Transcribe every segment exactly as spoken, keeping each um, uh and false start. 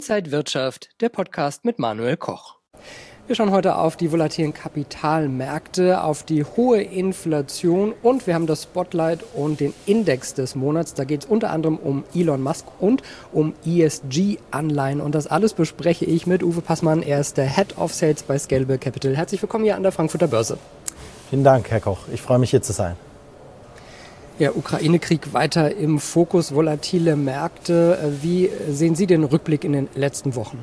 Inside Wirtschaft, der Podcast mit Manuel Koch. Wir schauen heute auf die volatilen Kapitalmärkte, auf die hohe Inflation und wir haben das Spotlight und den Index des Monats. Da geht es unter anderem um Elon Musk und um E S G-Anleihen. Und das alles bespreche ich mit Uwe Passmann. Er ist der Head of Sales bei Scalable Capital. Herzlich willkommen hier an der Frankfurter Börse. Vielen Dank, Herr Koch. Ich freue mich, hier zu sein. Ja, Ukraine-Krieg weiter im Fokus, volatile Märkte. Wie sehen Sie den Rückblick in den letzten Wochen?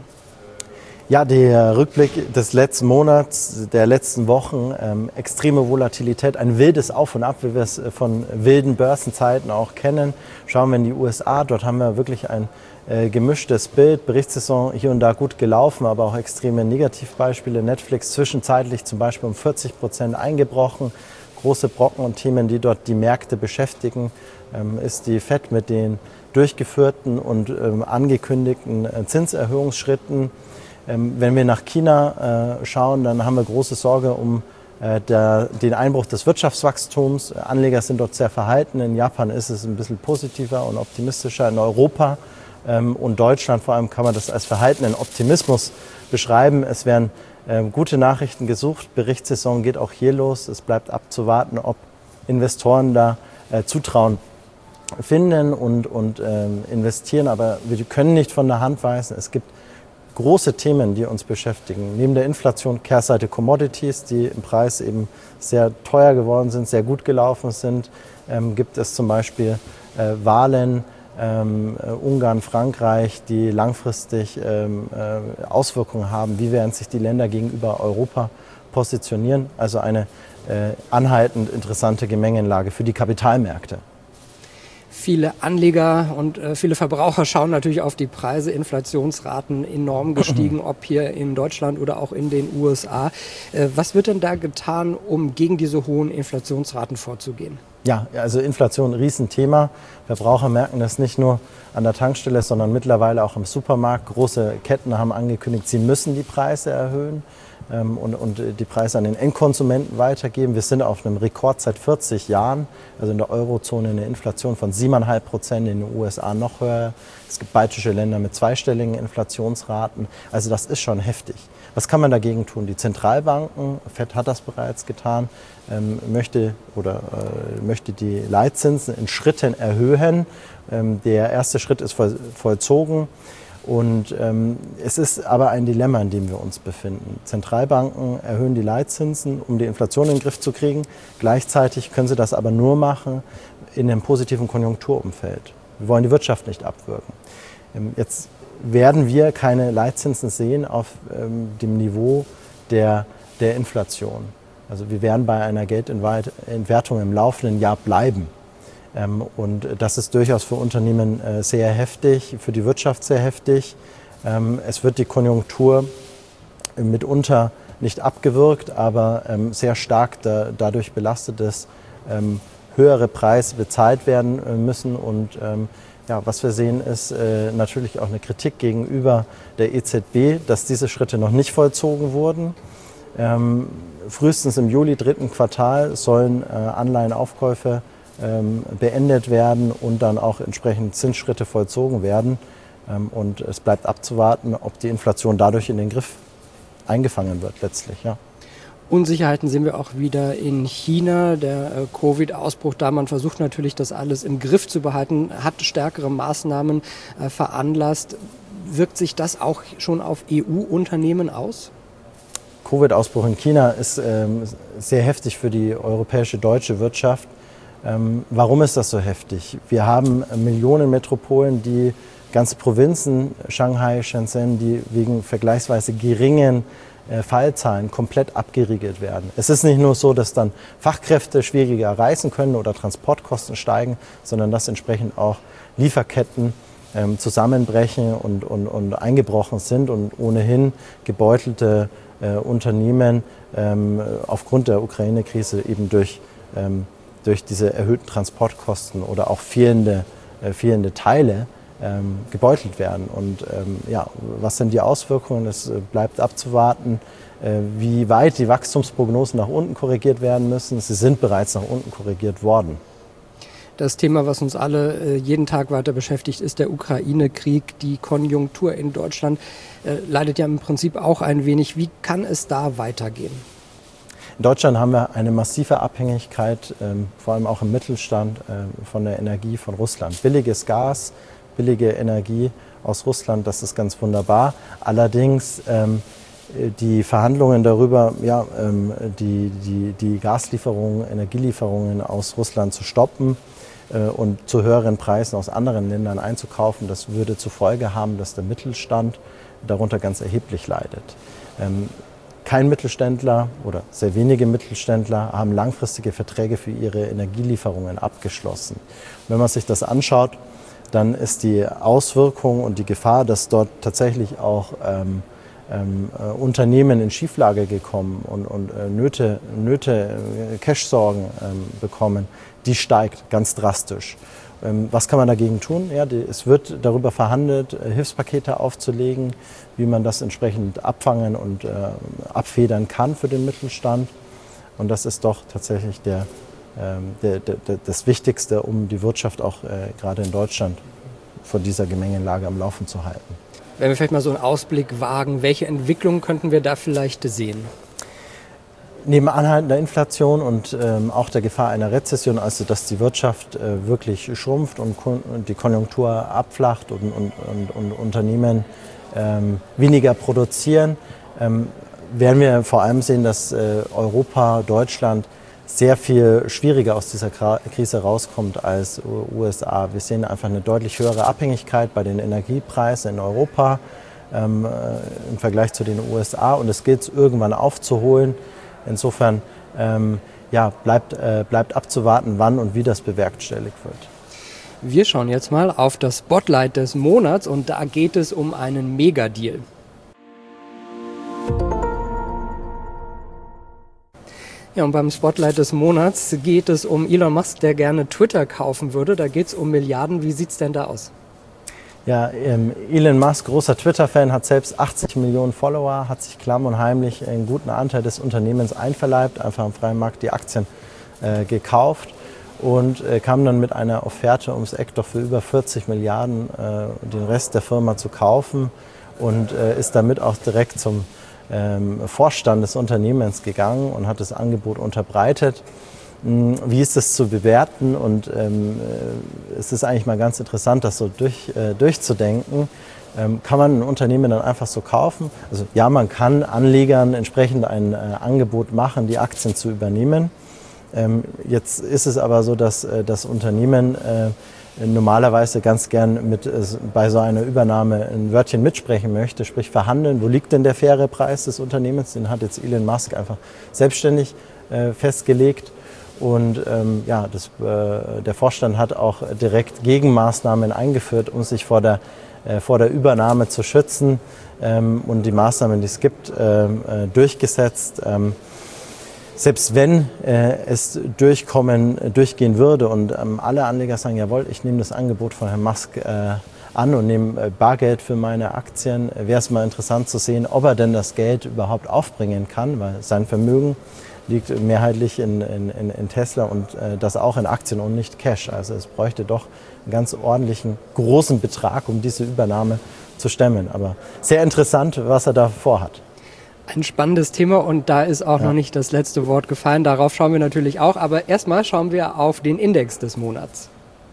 Ja, der Rückblick des letzten Monats, der letzten Wochen, ähm, extreme Volatilität, ein wildes Auf und Ab, wie wir es von wilden Börsenzeiten auch kennen. Schauen wir in die U S A, dort haben wir wirklich ein äh, gemischtes Bild. Berichtssaison hier und da gut gelaufen, aber auch extreme Negativbeispiele. Netflix zwischenzeitlich zum Beispiel um vierzig Prozent eingebrochen. Große Brocken und Themen, die dort die Märkte beschäftigen, ähm, ist die Fed mit den durchgeführten und ähm, angekündigten äh, Zinserhöhungsschritten. Ähm, wenn wir nach China äh, schauen, dann haben wir große Sorge um äh, der, den Einbruch des Wirtschaftswachstums. Anleger sind dort sehr verhalten. In Japan ist es ein bisschen positiver und optimistischer. In Europa ähm, und Deutschland vor allem kann man das als verhaltenen Optimismus beschreiben. Es werden Ähm, gute Nachrichten gesucht. Berichtssaison geht auch hier los. Es bleibt abzuwarten, ob Investoren da äh, Zutrauen finden und, und ähm, investieren. Aber wir können nicht von der Hand weisen. Es gibt große Themen, die uns beschäftigen. Neben der Inflation, Kehrseite Commodities, die im Preis eben sehr teuer geworden sind, sehr gut gelaufen sind, ähm, gibt es zum Beispiel äh, Wahlen, Ähm, äh, Ungarn, Frankreich, die langfristig ähm, äh, Auswirkungen haben. Wie werden sich die Länder gegenüber Europa positionieren? Also eine äh, anhaltend interessante Gemengenlage für die Kapitalmärkte. Viele Anleger und äh, viele Verbraucher schauen natürlich auf die Preise. Inflationsraten enorm gestiegen, ob hier in Deutschland oder auch in den U S A. Äh, was wird denn da getan, um gegen diese hohen Inflationsraten vorzugehen? Ja, also Inflation, ein Riesenthema. Verbraucher merken das nicht nur an der Tankstelle, sondern mittlerweile auch im Supermarkt. Große Ketten haben angekündigt, sie müssen die Preise erhöhen ähm, und, und die Preise an den Endkonsumenten weitergeben. Wir sind auf einem Rekord seit vierzig Jahren, also in der Eurozone eine Inflation von sieben Komma fünf Prozent, in den U S A noch höher. Es gibt baltische Länder mit zweistelligen Inflationsraten. Also das ist schon heftig. Was kann man dagegen tun? Die Zentralbanken, Fed hat das bereits getan, ähm, möchte, oder, äh, möchte die Leitzinsen in Schritten erhöhen. Ähm, der erste Schritt ist voll, vollzogen. Und ähm, es ist aber ein Dilemma, in dem wir uns befinden. Zentralbanken erhöhen die Leitzinsen, um die Inflation in den Griff zu kriegen. Gleichzeitig können sie das aber nur machen in einem positiven Konjunkturumfeld. Wir wollen die Wirtschaft nicht abwürgen. Ähm, jetzt werden wir keine Leitzinsen sehen auf ähm, dem Niveau der, der Inflation. Also wir werden bei einer Geldentwertung im laufenden Jahr bleiben. Ähm, und das ist durchaus für Unternehmen äh, sehr heftig, für die Wirtschaft sehr heftig. Ähm, es wird die Konjunktur mitunter nicht abgewürgt, aber ähm, sehr stark da, dadurch belastet, dass ähm, höhere Preise bezahlt werden äh, müssen. Und ähm, ja, was wir sehen, ist äh, natürlich auch eine Kritik gegenüber der E Z B, dass diese Schritte noch nicht vollzogen wurden. Ähm, frühestens im Juli, dritten Quartal, sollen äh, Anleihenaufkäufe ähm, beendet werden und dann auch entsprechend Zinsschritte vollzogen werden. Ähm, und es bleibt abzuwarten, ob die Inflation dadurch in den Griff eingefangen wird letztlich. Ja. Unsicherheiten sehen wir auch wieder in China. Der äh, Covid-Ausbruch da, man versucht natürlich, das alles im Griff zu behalten, hat stärkere Maßnahmen äh, veranlasst. Wirkt sich das auch schon auf E U-Unternehmen aus? Covid-Ausbruch in China ist ähm, sehr heftig für die europäische, deutsche Wirtschaft. Ähm, warum ist das so heftig? Wir haben Millionen Metropolen, die ganze Provinzen, Shanghai, Shenzhen, die wegen vergleichsweise geringen Fallzahlen komplett abgeriegelt werden. Es ist nicht nur so, dass dann Fachkräfte schwieriger reisen können oder Transportkosten steigen, sondern dass entsprechend auch Lieferketten ähm, zusammenbrechen und, und, und eingebrochen sind und ohnehin gebeutelte äh, Unternehmen ähm, aufgrund der Ukraine-Krise eben durch, ähm, durch diese erhöhten Transportkosten oder auch fehlende, äh, fehlende Teile Ähm, gebeutelt werden. Und ähm, ja, was sind die Auswirkungen? Es äh, bleibt abzuwarten, äh, wie weit die Wachstumsprognosen nach unten korrigiert werden müssen. Sie sind bereits nach unten korrigiert worden. Das Thema, was uns alle äh, jeden Tag weiter beschäftigt, ist der Ukraine-Krieg. Die Konjunktur in Deutschland äh, leidet ja im Prinzip auch ein wenig. Wie kann es da weitergehen? In Deutschland haben wir eine massive Abhängigkeit, ähm, vor allem auch im Mittelstand, äh, von der Energie von Russland. Billiges Gas, billige Energie aus Russland, das ist ganz wunderbar. Allerdings ähm, die Verhandlungen darüber, ja, ähm, die, die, die Gaslieferungen, Energielieferungen aus Russland zu stoppen äh, und zu höheren Preisen aus anderen Ländern einzukaufen, das würde zur Folge haben, dass der Mittelstand darunter ganz erheblich leidet. Ähm, Kein Mittelständler oder sehr wenige Mittelständler haben langfristige Verträge für ihre Energielieferungen abgeschlossen. Wenn man sich das anschaut, dann ist die Auswirkung und die Gefahr, dass dort tatsächlich auch ähm, ähm, äh, Unternehmen in Schieflage gekommen und, und äh, Nöte, Nöte äh, Cash-Sorgen ähm, bekommen, die steigt ganz drastisch. Was kann man dagegen tun? Ja, die, es wird darüber verhandelt, Hilfspakete aufzulegen, wie man das entsprechend abfangen und äh, abfedern kann für den Mittelstand. Und das ist doch tatsächlich der, ähm, der, der, der, das Wichtigste, um die Wirtschaft auch äh, gerade in Deutschland vor dieser Gemengelage am Laufen zu halten. Wenn wir vielleicht mal so einen Ausblick wagen, welche Entwicklungen könnten wir da vielleicht sehen? Neben anhaltender Inflation und ähm, auch der Gefahr einer Rezession, also dass die Wirtschaft äh, wirklich schrumpft und, und die Konjunktur abflacht und, und, und, und Unternehmen ähm, weniger produzieren, ähm, werden wir vor allem sehen, dass äh, Europa, Deutschland sehr viel schwieriger aus dieser Krise rauskommt als U S A. Wir sehen einfach eine deutlich höhere Abhängigkeit bei den Energiepreisen in Europa ähm, äh, im Vergleich zu den U S A, und es gilt es irgendwann aufzuholen. Insofern ähm, ja, bleibt, äh, bleibt abzuwarten, wann und wie das bewerkstelligt wird. Wir schauen jetzt mal auf das Spotlight des Monats, und da geht es um einen Megadeal. Ja, und beim Spotlight des Monats geht es um Elon Musk, der gerne Twitter kaufen würde. Da geht es um Milliarden. Wie sieht es denn da aus? Ja, ähm, Elon Musk, großer Twitter-Fan, hat selbst achtzig Millionen Follower, hat sich klamm und heimlich einen guten Anteil des Unternehmens einverleibt, einfach am freien Markt die Aktien äh, gekauft und äh, kam dann mit einer Offerte ums Eck, doch für über vierzig Milliarden äh, den Rest der Firma zu kaufen, und äh, ist damit auch direkt zum ähm, Vorstand des Unternehmens gegangen und hat das Angebot unterbreitet. Wie ist das zu bewerten? Und ähm, es ist eigentlich mal ganz interessant, das so durch, äh, durchzudenken. Ähm, kann man ein Unternehmen dann einfach so kaufen? Also ja, man kann Anlegern entsprechend ein äh, Angebot machen, die Aktien zu übernehmen. Ähm, jetzt ist es aber so, dass äh, das Unternehmen äh, normalerweise ganz gern mit, äh, bei so einer Übernahme ein Wörtchen mitsprechen möchte, sprich verhandeln. Wo liegt denn der faire Preis des Unternehmens? Den hat jetzt Elon Musk einfach selbstständig äh, festgelegt. Und ähm, ja, das, äh, der Vorstand hat auch direkt Gegenmaßnahmen eingeführt, um sich vor der, äh, vor der Übernahme zu schützen, ähm, und die Maßnahmen, die es gibt, ähm, äh, durchgesetzt. Ähm, selbst wenn äh, es durchkommen, äh, durchgehen würde und ähm, alle Anleger sagen, jawohl, ich nehme das Angebot von Herrn Musk äh, an und nehme äh, Bargeld für meine Aktien, äh, wäre es mal interessant zu sehen, ob er denn das Geld überhaupt aufbringen kann, weil sein Vermögen liegt mehrheitlich in, in, in Tesla, und äh, das auch in Aktien und nicht Cash. Also es bräuchte doch einen ganz ordentlichen, großen Betrag, um diese Übernahme zu stemmen. Aber sehr interessant, was er da vorhat. Ein spannendes Thema, und da ist auch ja. noch nicht das letzte Wort gefallen. Darauf schauen wir natürlich auch. Aber erstmal schauen wir auf den Index des Monats.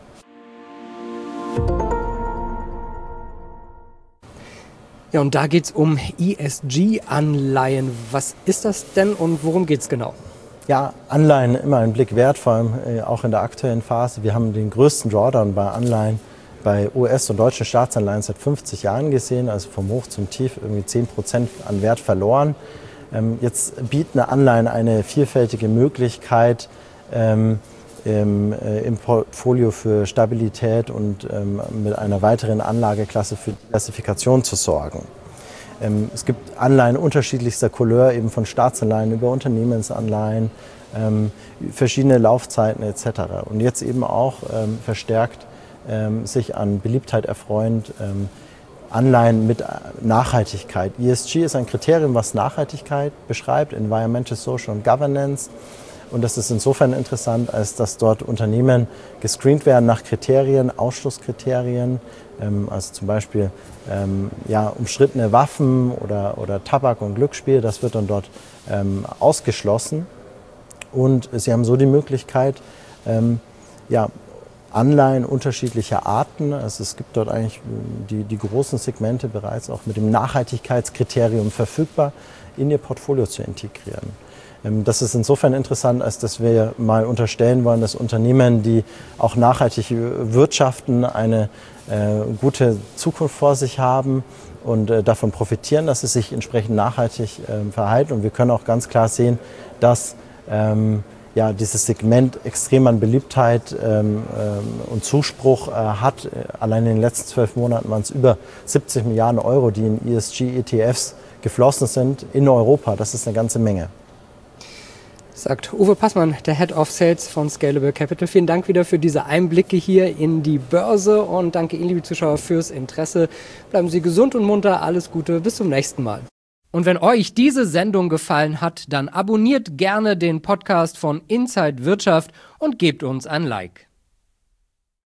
Ja, und da geht es um E S G-Anleihen. Was ist das denn und worum geht es genau? Ja, Anleihen immer ein Blick wert, vor allem äh, auch in der aktuellen Phase. Wir haben den größten Drawdown bei Anleihen, bei U S- und deutschen Staatsanleihen seit fünfzig Jahren gesehen, also vom Hoch zum Tief irgendwie zehn Prozent an Wert verloren. Ähm, jetzt bieten Anleihen eine vielfältige Möglichkeit, ähm, Im, äh, im Portfolio für Stabilität und ähm, mit einer weiteren Anlageklasse für Diversifikation zu sorgen. Ähm, es gibt Anleihen unterschiedlichster Couleur, eben von Staatsanleihen über Unternehmensanleihen, ähm, verschiedene Laufzeiten et cetera. Und jetzt eben auch ähm, verstärkt ähm, sich an Beliebtheit erfreuend ähm, Anleihen mit Nachhaltigkeit. E S G ist ein Kriterium, was Nachhaltigkeit beschreibt, Environmental, Social und Governance. Und das ist insofern interessant, als dass dort Unternehmen gescreent werden nach Kriterien, Ausschlusskriterien, ähm, also zum Beispiel ähm, ja, umstrittene Waffen oder, oder Tabak und Glücksspiel, das wird dann dort ähm, ausgeschlossen. Und sie haben so die Möglichkeit, ähm, ja, Anleihen unterschiedlicher Arten, also es gibt dort eigentlich die, die großen Segmente bereits auch mit dem Nachhaltigkeitskriterium verfügbar, in ihr Portfolio zu integrieren. Das ist insofern interessant, als dass wir mal unterstellen wollen, dass Unternehmen, die auch nachhaltig wirtschaften, eine äh, gute Zukunft vor sich haben und äh, davon profitieren, dass sie sich entsprechend nachhaltig äh, verhalten. Und wir können auch ganz klar sehen, dass ähm, ja, dieses Segment extrem an Beliebtheit ähm, ähm, und Zuspruch äh, hat. Allein in den letzten zwölf Monaten waren es über siebzig Milliarden Euro, die in E S G-E T Fs geflossen sind in Europa. Das ist eine ganze Menge. Sagt Uwe Passmann, der Head of Sales von Scalable Capital. Vielen Dank wieder für diese Einblicke hier in die Börse und danke Ihnen, liebe Zuschauer, fürs Interesse. Bleiben Sie gesund und munter. Alles Gute. Bis zum nächsten Mal. Und wenn euch diese Sendung gefallen hat, dann abonniert gerne den Podcast von Inside Wirtschaft und gebt uns ein Like.